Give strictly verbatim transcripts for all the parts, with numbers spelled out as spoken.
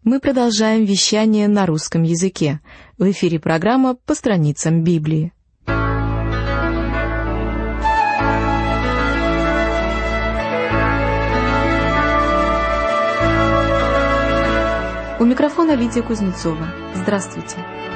Мы продолжаем вещание на русском языке. В эфире программа «По страницам Библии». У микрофона Лидия Кузнецова. Здравствуйте.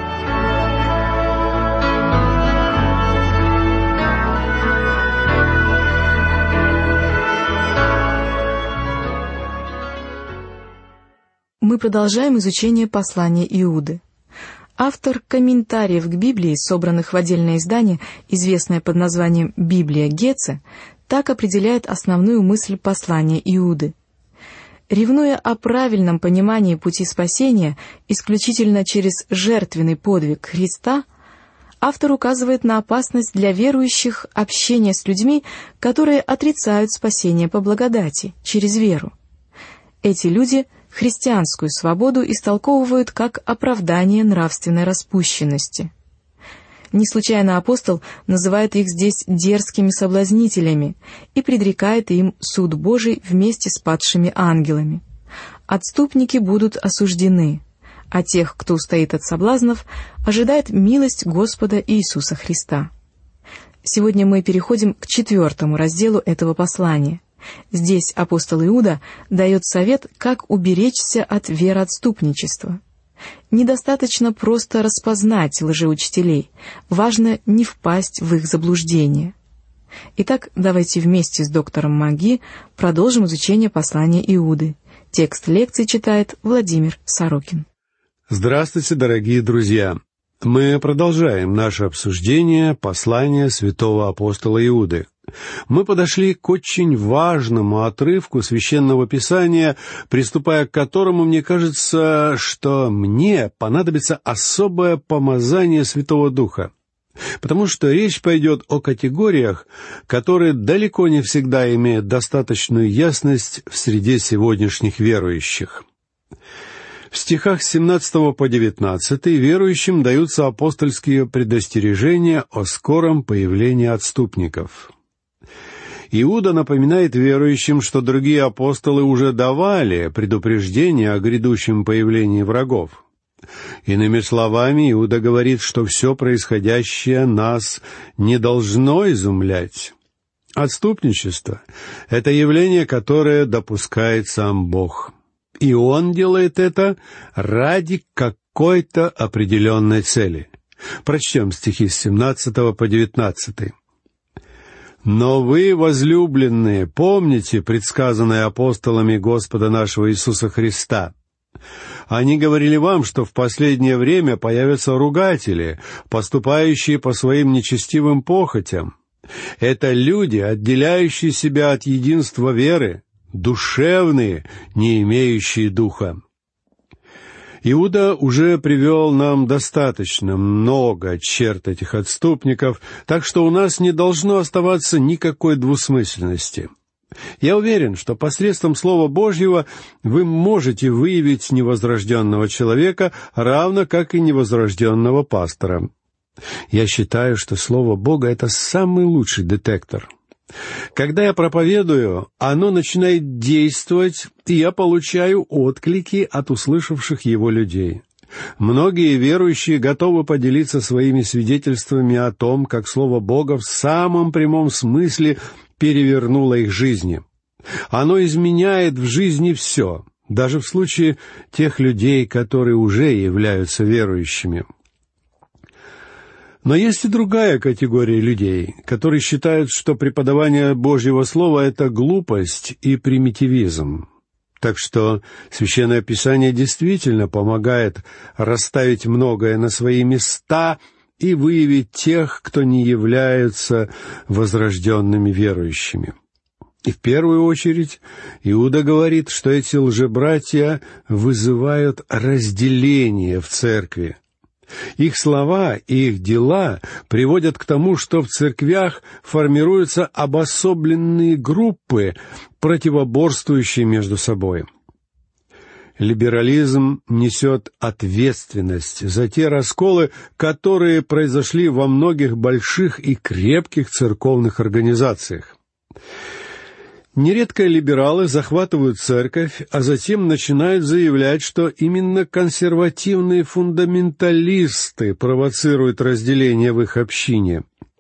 Мы продолжаем изучение послания Иуды. Автор комментариев к Библии, собранных в отдельное издание, известное под названием «Библия Гетце», так определяет основную мысль послания Иуды. Ревнуя о правильном понимании пути спасения исключительно через жертвенный подвиг Христа, автор указывает на опасность для верующих общения с людьми, которые отрицают спасение по благодати, через веру. Эти люди христианскую свободу истолковывают как оправдание нравственной распущенности. Не случайно апостол называет их здесь дерзкими соблазнителями и предрекает им суд Божий вместе с падшими ангелами. Отступники будут осуждены, а тех, кто устоит от соблазнов, ожидает милость Господа Иисуса Христа. Сегодня мы переходим к четвертому разделу этого послания. Здесь апостол Иуда дает совет, как уберечься от вероотступничества. Недостаточно просто распознать лжеучителей, важно не впасть в их заблуждение. Итак, давайте вместе с доктором Маги продолжим изучение послания Иуды. Текст лекции читает Владимир Сорокин. Здравствуйте, дорогие друзья! Мы продолжаем наше обсуждение послания святого апостола Иуды. Мы подошли к очень важному отрывку Священного Писания, приступая к которому, мне кажется, что мне понадобится особое помазание Святого Духа, потому что речь пойдет о категориях, которые далеко не всегда имеют достаточную ясность в среде сегодняшних верующих. В стихах с семнадцатого по девятнадцатый верующим даются апостольские предостережения о скором появлении отступников. Иуда напоминает верующим, что другие апостолы уже давали предупреждение о грядущем появлении врагов. Иными словами, Иуда говорит, что все происходящее нас не должно изумлять. Отступничество — это явление, которое допускает сам Бог. И Он делает это ради какой-то определенной цели. Прочтем стихи с семнадцатого по девятнадцатый. «Но вы, возлюбленные, помните предсказанное апостолами Господа нашего Иисуса Христа. Они говорили вам, что в последнее время появятся ругатели, поступающие по своим нечестивым похотям. Это люди, отделяющие себя от единства веры, душевные, не имеющие духа». Иуда уже привел нам достаточно много черт этих отступников, так что у нас не должно оставаться никакой двусмысленности. Я уверен, что посредством Слова Божьего вы можете выявить невозрожденного человека, равно как и невозрожденного пастора. Я считаю, что Слово Бога — это самый лучший детектор. Когда я проповедую, оно начинает действовать, и я получаю отклики от услышавших его людей. Многие верующие готовы поделиться своими свидетельствами о том, как Слово Бога в самом прямом смысле перевернуло их жизни. Оно изменяет в жизни все, даже в случае тех людей, которые уже являются верующими. Но есть и другая категория людей, которые считают, что преподавание Божьего Слова — это глупость и примитивизм. Так что Священное Писание действительно помогает расставить многое на свои места и выявить тех, кто не являются возрожденными верующими. И в первую очередь Иуда говорит, что эти лжебратья вызывают разделение в церкви. Их слова и их дела приводят к тому, что в церквях формируются обособленные группы, противоборствующие между собой. Либерализм несет ответственность за те расколы, которые произошли во многих больших и крепких церковных организациях. Нередко либералы захватывают церковь, а затем начинают заявлять, что именно консервативные фундаменталисты провоцируют разделение в их общине.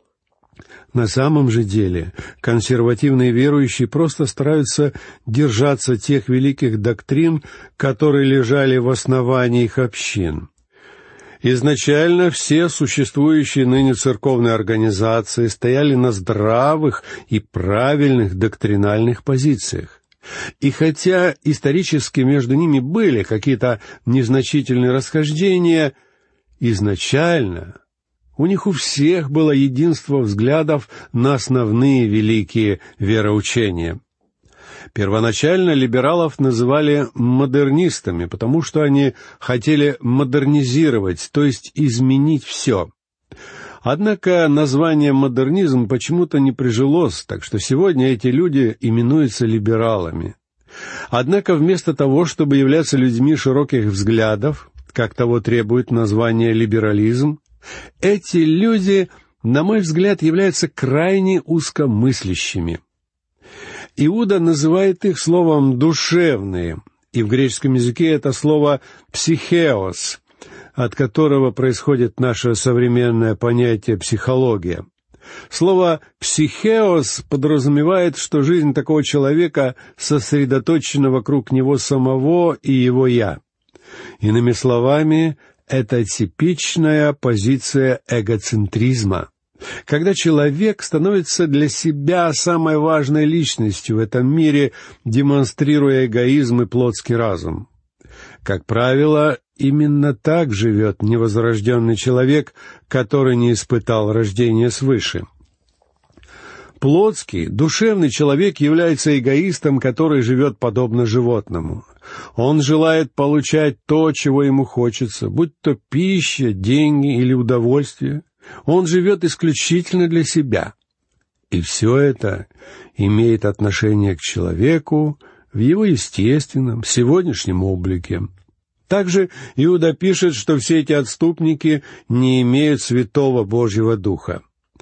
На самом же деле консервативные верующие просто стараются держаться тех великих доктрин, которые лежали в основании их общин. Изначально все существующие ныне церковные организации стояли на здравых и правильных доктринальных позициях. И хотя исторически между ними были какие-то незначительные расхождения, изначально у них у всех было единство взглядов на основные великие вероучения. Первоначально либералов называли модернистами, потому что они хотели модернизировать, то есть изменить все. Однако название «модернизм» почему-то не прижилось, так что сегодня эти люди именуются либералами. Однако вместо того, чтобы являться людьми широких взглядов, как того требует название «либерализм», эти люди, на мой взгляд, являются крайне узкомыслящими. Иуда называет их словом «душевные», и в греческом языке это слово «психеос», от которого происходит наше современное понятие «психология». Слово «психеос» подразумевает, что жизнь такого человека сосредоточена вокруг него самого и его «я». Иными словами, это типичная позиция эгоцентризма, когда человек становится для себя самой важной личностью в этом мире, демонстрируя эгоизм и плотский разум. Как правило, именно так живет невозрожденный человек, который не испытал рождения свыше. Плотский, душевный человек является эгоистом, который живет подобно животному. Он желает получать то, чего ему хочется, будь то пища, деньги или удовольствие. Он живет исключительно для себя. И все это имеет отношение к человеку в его естественном, сегодняшнем облике. Также Иуда пишет, что все эти отступники не имеют Святого Божьего Духа.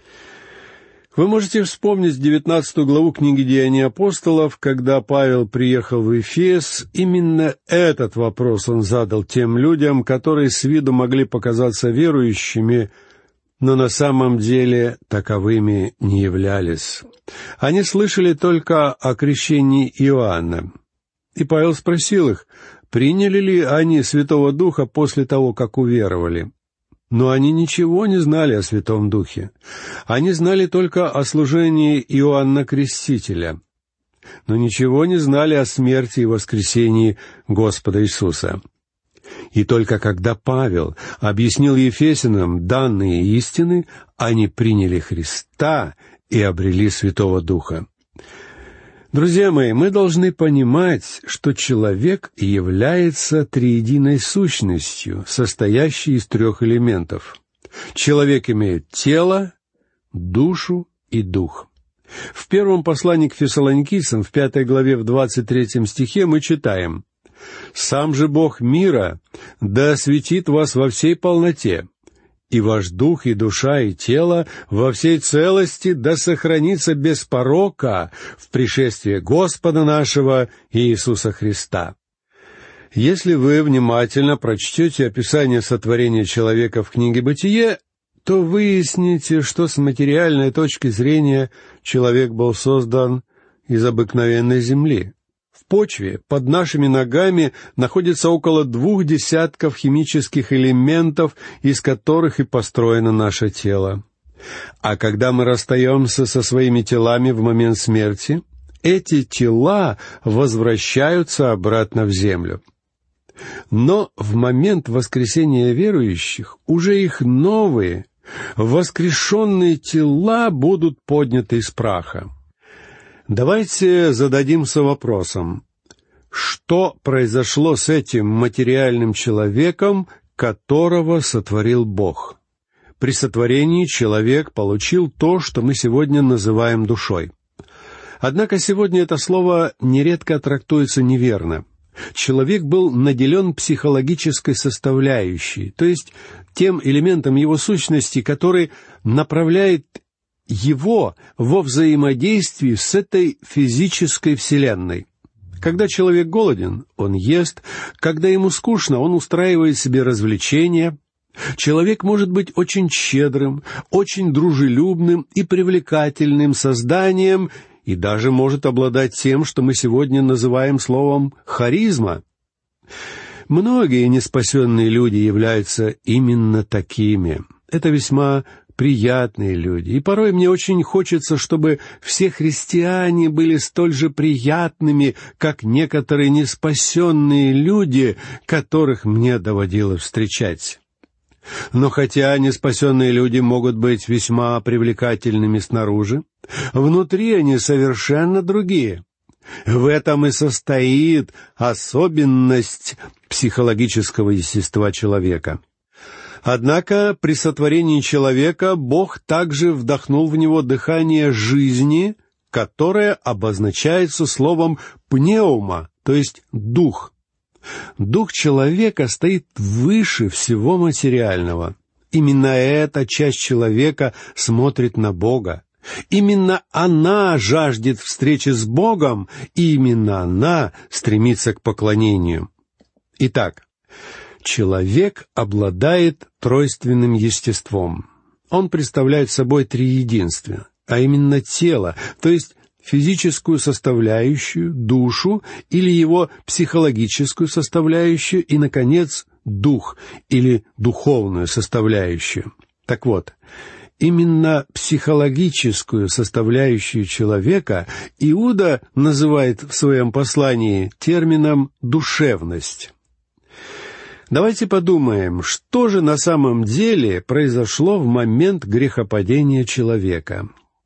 Вы можете вспомнить девятнадцатую главу книги «Деяний апостолов», когда Павел приехал в Эфес. Именно этот вопрос он задал тем людям, которые с виду могли показаться верующими, но на самом деле таковыми не являлись. Они слышали только о крещении Иоанна. И Павел спросил их, приняли ли они Святого Духа после того, как уверовали. Но они ничего не знали о Святом Духе. Они знали только о служении Иоанна Крестителя, но ничего не знали о смерти и воскресении Господа Иисуса. И только когда Павел объяснил ефесянам данные истины, они приняли Христа и обрели Святого Духа. Друзья мои, мы должны понимать, что человек является триединой сущностью, состоящей из трех элементов. Человек имеет тело, душу и дух. В первом послании к Фессалоникийцам, в пятой главе, в двадцать третьем стихе мы читаем: «Сам же Бог мира да осветит вас во всей полноте, и ваш дух, и душа, и тело во всей целости да сохранится без порока в пришествии Господа нашего Иисуса Христа». Если вы внимательно прочтете описание сотворения человека в книге «Бытие», то выясните, что с материальной точки зрения человек был создан из обыкновенной земли. В почве под нашими ногами находится около двух десятков химических элементов, из которых и построено наше тело. А когда мы расстаемся со своими телами в момент смерти, эти тела возвращаются обратно в землю. Но в момент воскресения верующих уже их новые, воскрешенные тела будут подняты из праха. Давайте зададимся вопросом, что произошло с этим материальным человеком, которого сотворил Бог? При сотворении человек получил то, что мы сегодня называем душой. Однако сегодня это слово нередко трактуется неверно. Человек был наделен психологической составляющей, то есть тем элементом его сущности, который направляет его во взаимодействии с этой физической вселенной. Когда человек голоден, он ест. Когда ему скучно, он устраивает себе развлечения. Человек может быть очень щедрым, очень дружелюбным и привлекательным созданием, и даже может обладать тем, что мы сегодня называем словом «харизма». Многие неспасенные люди являются именно такими. Это весьма приятные люди, и порой мне очень хочется, чтобы все христиане были столь же приятными, как некоторые неспасенные люди, которых мне доводилось встречать. Но хотя неспасенные люди могут быть весьма привлекательными снаружи, внутри они совершенно другие. В этом и состоит особенность психологического естества человека. Однако при сотворении человека Бог также вдохнул в него дыхание жизни, которое обозначается словом «пневма», то есть «дух». Дух человека стоит выше всего материального. Именно эта часть человека смотрит на Бога. Именно она жаждет встречи с Богом, и именно она стремится к поклонению. Итак, человек обладает тройственным естеством. Он представляет собой триединство, а именно тело, то есть физическую составляющую, душу или его психологическую составляющую и, наконец, дух или духовную составляющую. Так вот, именно психологическую составляющую человека Иуда называет в своем послании термином «душевность». Давайте подумаем, что же на самом деле произошло в момент грехопадения человека.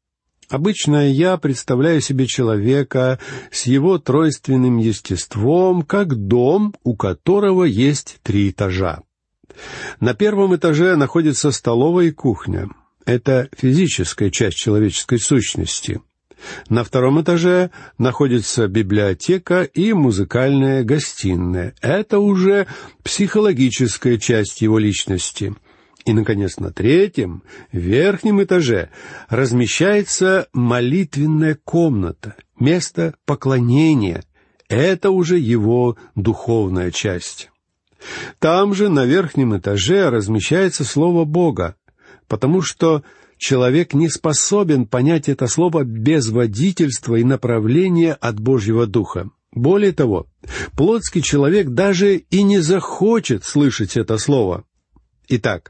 Обычно я представляю себе человека с его тройственным естеством как дом, у которого есть три этажа. На первом этаже находится столовая и кухня. Это физическая часть человеческой сущности. На втором этаже находится библиотека и музыкальная гостиная. Это уже психологическая часть его личности. И, наконец, на третьем, верхнем этаже, размещается молитвенная комната, место поклонения. Это уже его духовная часть. Там же, на верхнем этаже, размещается Слово Бога, потому что человек не способен понять это слово без водительства и направления от Божьего Духа. Более того, плотский человек даже и не захочет слышать это слово. Итак,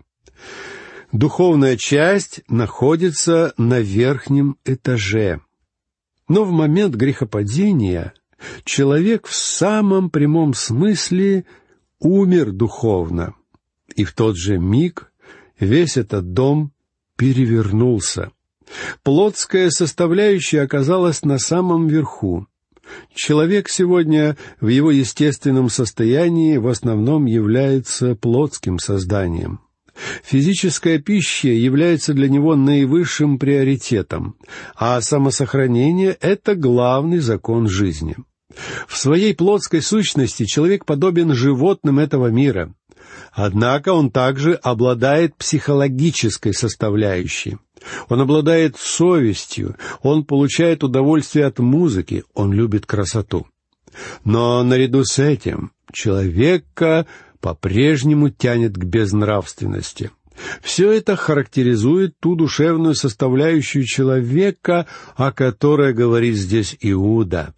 духовная часть находится на верхнем этаже. Но в момент грехопадения человек в самом прямом смысле умер духовно. И в тот же миг весь этот дом перевернулся. Плотская составляющая оказалась на самом верху. Человек сегодня в его естественном состоянии в основном является плотским созданием. Физическая пища является для него наивысшим приоритетом, а самосохранение — это главный закон жизни. В своей плотской сущности человек подобен животным этого мира. Однако он также обладает психологической составляющей. Он обладает совестью, он получает удовольствие от музыки, он любит красоту. Но наряду с этим человека по-прежнему тянет к безнравственности. Все это характеризует ту душевную составляющую человека, о которой говорит здесь Иуда.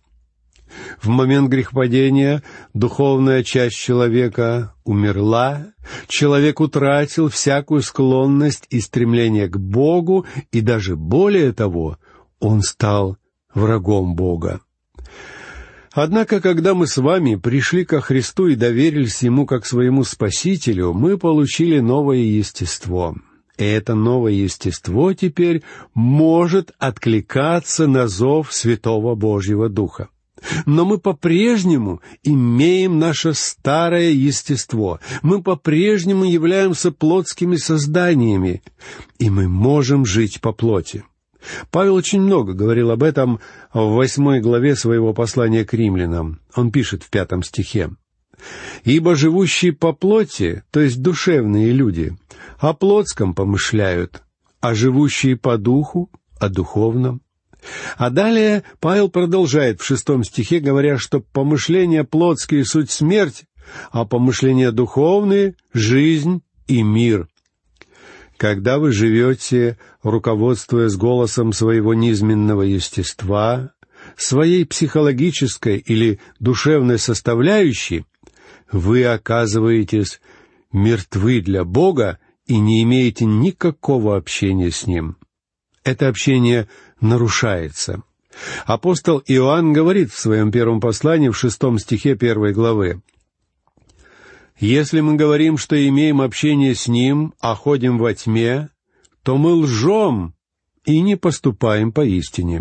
В момент грехопадения духовная часть человека умерла, человек утратил всякую склонность и стремление к Богу, и даже более того, он стал врагом Бога. Однако, когда мы с вами пришли ко Христу и доверились Ему как своему Спасителю, мы получили новое естество. И это новое естество теперь может откликаться на зов Святого Божьего Духа. Но мы по-прежнему имеем наше старое естество, мы по-прежнему являемся плотскими созданиями, и мы можем жить по плоти. Павел очень много говорил об этом в восьмой главе своего послания к римлянам. Он пишет в пятом стихе: «Ибо живущие по плоти, то есть душевные люди, о плотском помышляют, а живущие по духу о духовном. А далее Павел продолжает в шестом стихе, говоря, что помышления плотские — суть смерть, а помышления духовные — жизнь и мир. Когда вы живете, руководствуясь голосом своего низменного естества, своей психологической или душевной составляющей, вы оказываетесь мертвы для Бога и не имеете никакого общения с Ним. Это общение нарушается. Апостол Иоанн говорит в своем первом послании в шестом стихе первой главы: «Если мы говорим, что имеем общение с Ним, а ходим во тьме, то мы лжем и не поступаем поистине».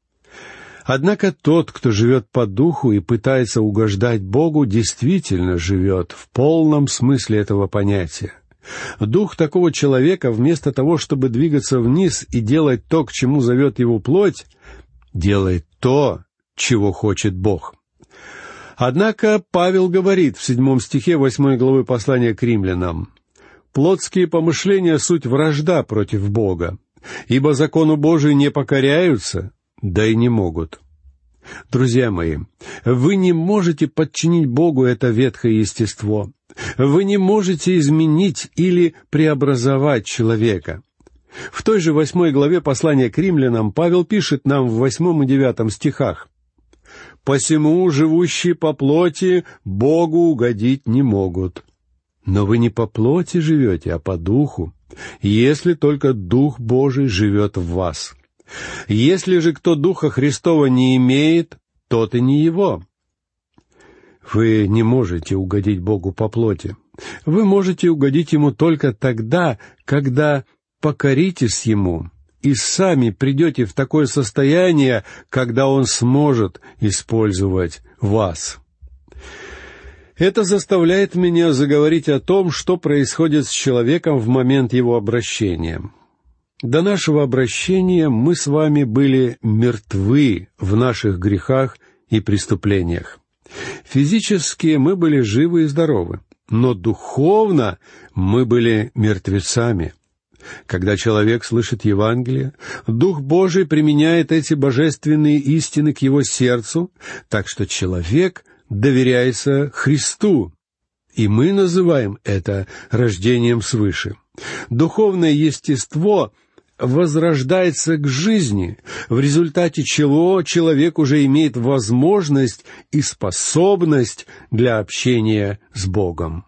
Однако тот, кто живет по духу и пытается угождать Богу, действительно живет в полном смысле этого понятия. Дух такого человека, вместо того, чтобы двигаться вниз и делать то, к чему зовет его плоть, делает то, чего хочет Бог. Однако Павел говорит в седьмом стихе восьмой главы послания к римлянам: «Плотские помышления — суть вражда против Бога, ибо закону Божию не покоряются, да и не могут». Друзья мои, вы не можете подчинить Богу это ветхое естество. Вы не можете изменить или преобразовать человека. В той же восьмой главе послания к римлянам Павел пишет нам в восьмом и девятом стихах: «Посему живущие по плоти Богу угодить не могут». Но вы не по плоти живете, а по духу, если только Дух Божий живет в вас. Если же кто Духа Христова не имеет, тот и не его. Вы не можете угодить Богу по плоти. Вы можете угодить Ему только тогда, когда покоритесь Ему и сами придете в такое состояние, когда Он сможет использовать вас. Это заставляет меня заговорить о том, что происходит с человеком в момент его обращения. До нашего обращения мы с вами были мертвы в наших грехах и преступлениях. Физически мы были живы и здоровы, но духовно мы были мертвецами. Когда человек слышит Евангелие, Дух Божий применяет эти божественные истины к его сердцу, так что человек доверяется Христу, и мы называем это рождением свыше. Духовное естество возрождается к жизни, в результате чего человек уже имеет возможность и способность для общения с Богом.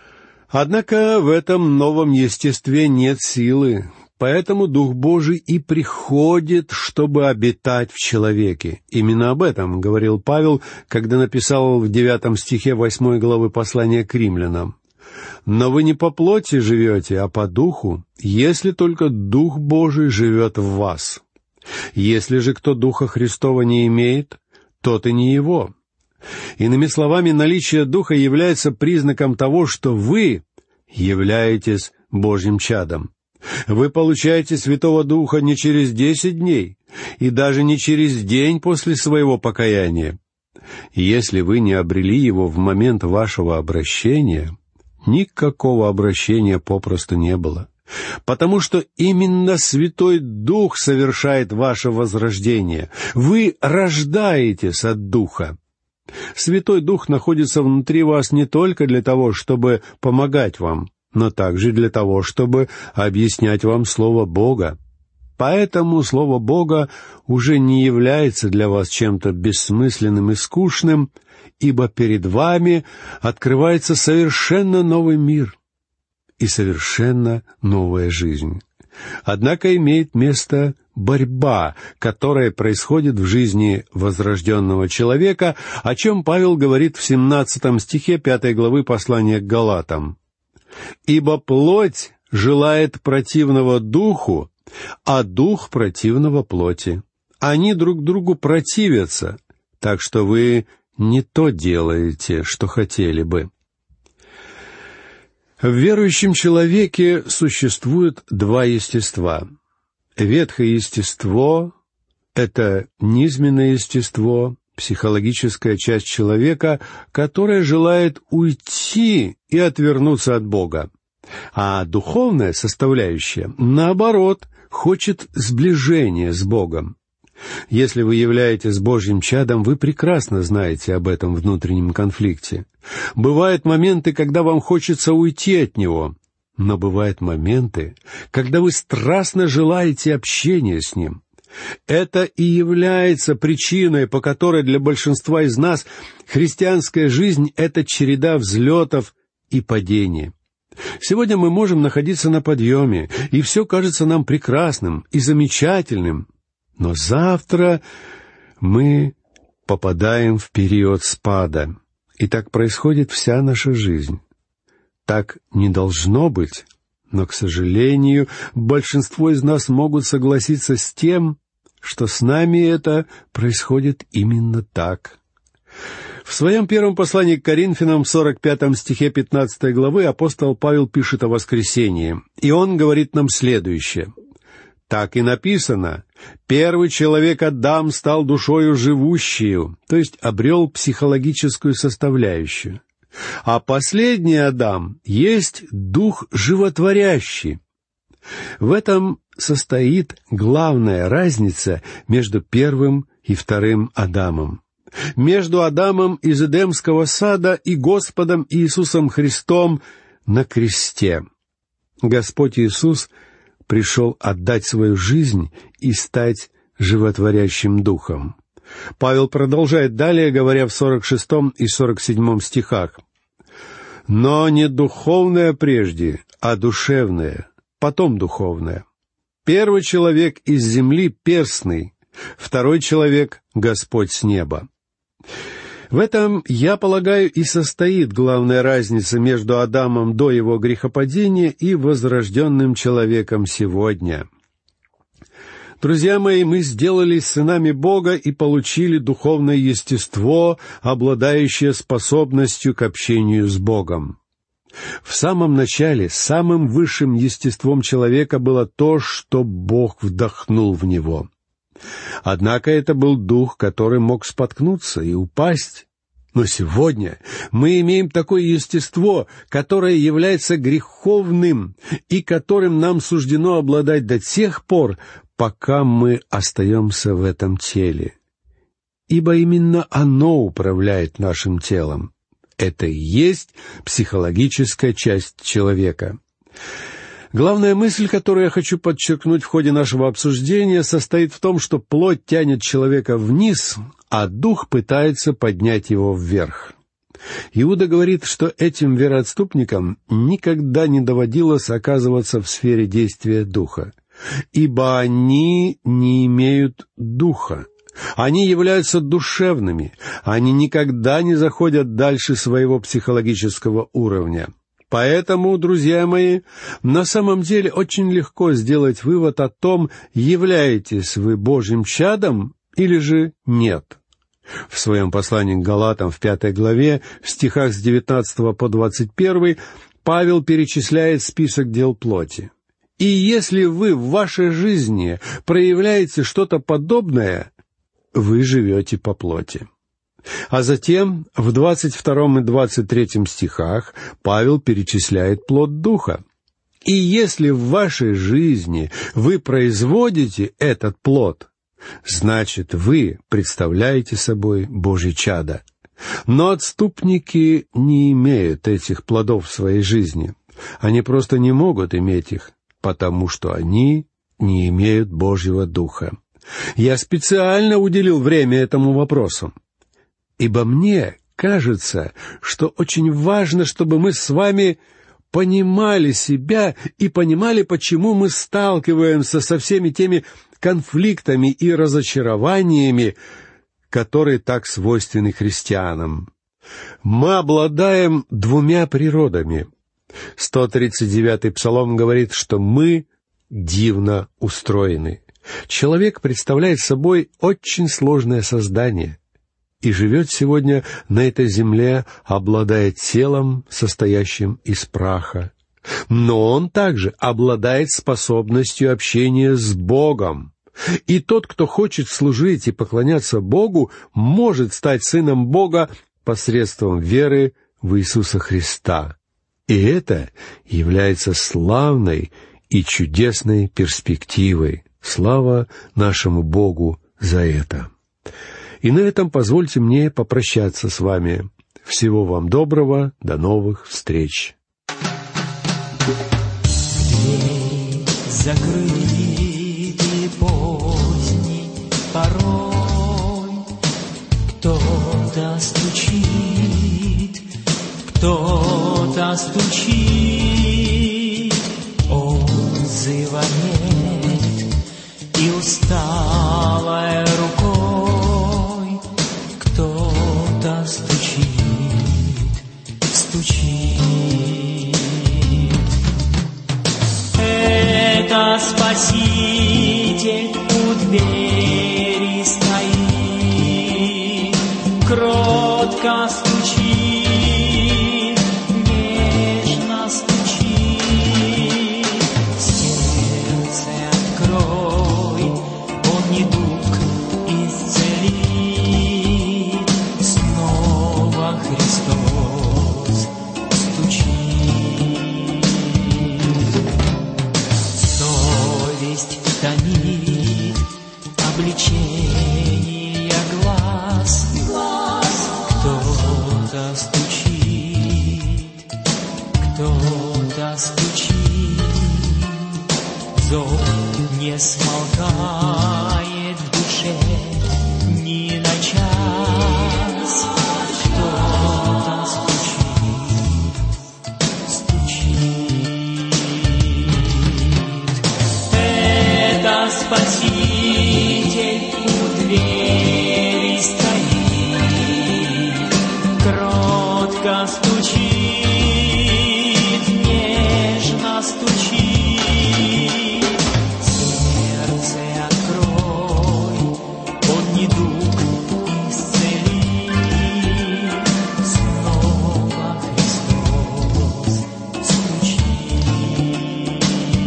Однако в этом новом естестве нет силы, поэтому Дух Божий и приходит, чтобы обитать в человеке. Именно об этом говорил Павел, когда написал в девятом стихе восьмой главы послания к римлянам: «Но вы не по плоти живете, а по духу, если только Дух Божий живет в вас. Если же кто Духа Христова не имеет, тот и не его». Иными словами, наличие Духа является признаком того, что вы являетесь Божьим чадом. Вы получаете Святого Духа не через десять дней и даже не через день после своего покаяния. Если вы не обрели Его в момент вашего обращения, никакого обращения попросту не было, потому что именно Святой Дух совершает ваше возрождение. Вы рождаетесь от Духа. Святой Дух находится внутри вас не только для того, чтобы помогать вам, но также для того, чтобы объяснять вам Слово Бога. Поэтому Слово Бога уже не является для вас чем-то бессмысленным и скучным, ибо перед вами открывается совершенно новый мир и совершенно новая жизнь. Однако имеет место борьба, которая происходит в жизни возрожденного человека, о чем Павел говорит в семнадцатом стихе пятой главы послания к Галатам. «Ибо плоть желает противного духу, а дух противного плоти. Они друг другу противятся, так что вы не то делаете, что хотели бы». В верующем человеке существует два естества. Ветхое естество — это низменное естество, психологическая часть человека, которая желает уйти и отвернуться от Бога. А духовная составляющая, наоборот, хочет сближения с Богом. Если вы являетесь Божьим чадом, вы прекрасно знаете об этом внутреннем конфликте. Бывают моменты, когда вам хочется уйти от Него, но бывают моменты, когда вы страстно желаете общения с Ним. Это и является причиной, по которой для большинства из нас христианская жизнь — это череда взлетов и падений. Сегодня мы можем находиться на подъеме, и все кажется нам прекрасным и замечательным. Но завтра мы попадаем в период спада, и так происходит вся наша жизнь. Так не должно быть, но, к сожалению, большинство из нас могут согласиться с тем, что с нами это происходит именно так. В своем первом послании к Коринфянам, в сорок пятом стихе пятнадцатой главы, апостол Павел пишет о воскресении, и он говорит нам следующее: «Так и написано, первый человек Адам стал душою живущею», то есть обрел психологическую составляющую, «а последний Адам есть дух животворящий». В этом состоит главная разница между первым и вторым Адамом, между Адамом из Эдемского сада и Господом Иисусом Христом на кресте. Господь Иисус пришел отдать свою жизнь и стать животворящим духом. Павел продолжает далее, говоря в сорок шестом и сорок седьмом стихах: «Но не духовное прежде, а душевное, потом духовное. Первый человек из земли перстный, второй человек — Господь с неба». В этом, я полагаю, и состоит главная разница между Адамом до его грехопадения и возрожденным человеком сегодня. Друзья мои, мы сделались сынами Бога и получили духовное естество, обладающее способностью к общению с Богом. В самом начале самым высшим естеством человека было то, что Бог вдохнул в него. Однако это был дух, который мог споткнуться и упасть. Но сегодня мы имеем такое естество, которое является греховным и которым нам суждено обладать до тех пор, пока мы остаемся в этом теле. Ибо именно оно управляет нашим телом. Это и есть психологическая часть человека. Главная мысль, которую я хочу подчеркнуть в ходе нашего обсуждения, состоит в том, что плоть тянет человека вниз, а дух пытается поднять его вверх. Иуда говорит, что этим вероотступникам никогда не доводилось оказываться в сфере действия духа, ибо они не имеют духа. Они являются душевными, они никогда не заходят дальше своего психологического уровня. Поэтому, друзья мои, на самом деле очень легко сделать вывод о том, являетесь вы Божьим чадом или же нет. В своем послании к Галатам в пятой главе, в стихах с девятнадцатого по двадцать первый, Павел перечисляет список дел плоти. «И если вы в вашей жизни проявляете что-то подобное, вы живете по плоти». А затем в двадцать втором и двадцать третьем стихах Павел перечисляет плод Духа. «И если в вашей жизни вы производите этот плод, значит, вы представляете собой Божье чадо. Но отступники не имеют этих плодов в своей жизни. Они просто не могут иметь их, потому что они не имеют Божьего Духа». Я специально уделил время этому вопросу, ибо мне кажется, что очень важно, чтобы мы с вами понимали себя и понимали, почему мы сталкиваемся со всеми теми конфликтами и разочарованиями, которые так свойственны христианам. Мы обладаем двумя природами. сто тридцать девятый Псалом говорит, что мы дивно устроены. Человек представляет собой очень сложное создание и живет сегодня на этой земле, обладая телом, состоящим из праха. Но он также обладает способностью общения с Богом. И тот, кто хочет служить и поклоняться Богу, может стать сыном Бога посредством веры в Иисуса Христа. И это является славной и чудесной перспективой. Слава нашему Богу за это. И на этом позвольте мне попрощаться с вами. Всего вам доброго, до новых встреч. Двери закрыты поздний порой, кто-то стучит, кто-то стучит, отзывает и усталой рукой кто-то стучит, стучит. Это Спаситель у двери стоит, кротко стучит, нежно стучит. Сердце открой, Он недуг исцелит, снова Христос стучит. Совесть томит, обличение глаз, кто-то стучит, кто-то стучит, зов не смолкает в душе ни на час, кто-то стучит, стучит. Это Спаситель у двери стоит, кротко стучит, нежно стучит. Сердце открой, Он недуг исцелит, снова Христос стучит.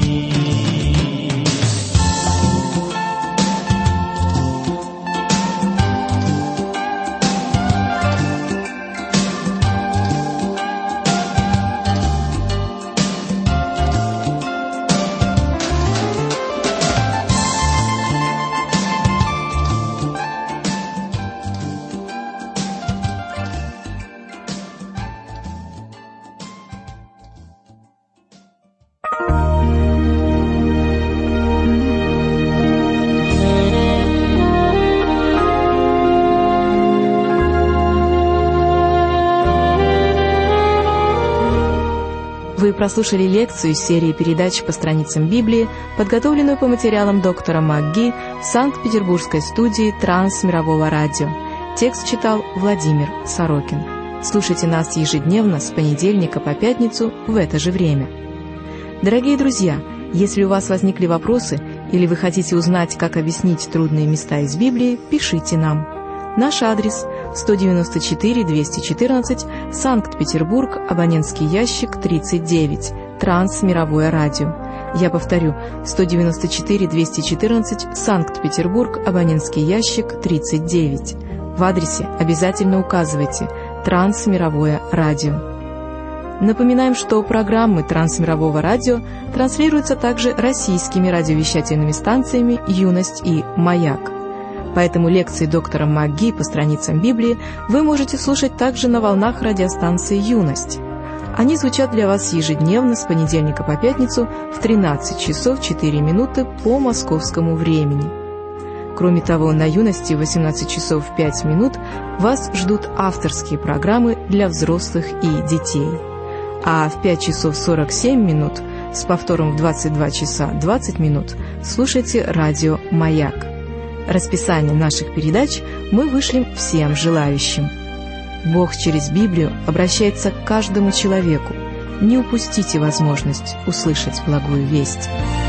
Вы прослушали лекцию из серии передач по страницам Библии, подготовленную по материалам доктора МакГи в Санкт-Петербургской студии Трансмирового радио. Текст читал Владимир Сорокин. Слушайте нас ежедневно с понедельника по пятницу в это же время. Дорогие друзья, если у вас возникли вопросы или вы хотите узнать, как объяснить трудные места из Библии, пишите нам. Наш адрес – сто девяносто четыре двести четырнадцать, Санкт-Петербург, абонентский ящик тридцать девять, Трансмировое радио. Я повторю, сто девяносто четыре двести четырнадцать, Санкт-Петербург, абонентский ящик тридцать девять. В адресе обязательно указывайте «Трансмировое радио». Напоминаем, что программы Трансмирового радио транслируются также российскими радиовещательными станциями «Юность» и «Маяк». Поэтому лекции доктора МакГи по страницам Библии вы можете слушать также на волнах радиостанции «Юность». Они звучат для вас ежедневно с понедельника по пятницу в тринадцать часов четыре минуты по московскому времени. Кроме того, на «Юности» в восемнадцать часов пять минут вас ждут авторские программы для взрослых и детей. А в пять часов сорок семь минут с повтором в двадцать два часа двадцать минут слушайте радио «Маяк». Расписание наших передач мы вышлем всем желающим. Бог через Библию обращается к каждому человеку. Не упустите возможность услышать благую весть.